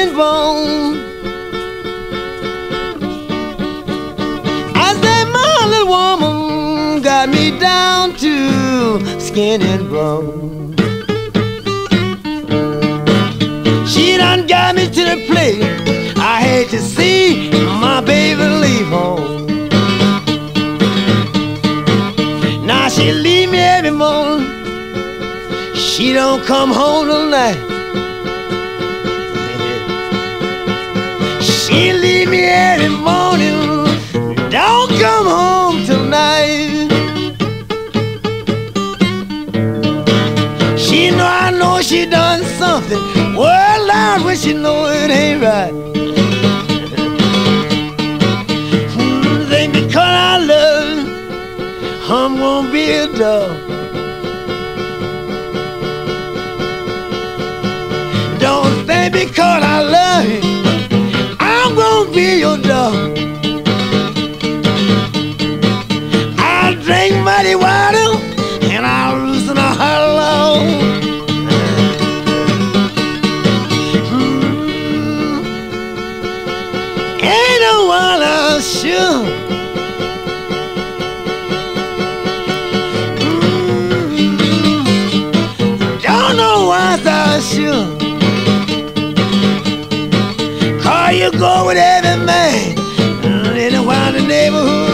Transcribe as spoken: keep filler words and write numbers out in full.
and bone. I said, my little woman got me down to skin and bone. She done got me to the place I hate to see my baby leave home. Now she leave me every morning, she don't come home tonight. She leave me every morning, don't come home tonight. She know I know she done something, well loud when she know it ain't right. Think because I love her, I'm gonna be a dog. Don't think because I love you, I'm gonna be your dog. I'll drink muddy water and I'll loosen a hollow. Mm. Ain't no one else sure. Mm. Don't know why I sure. You go with every man, anyone in the neighborhood.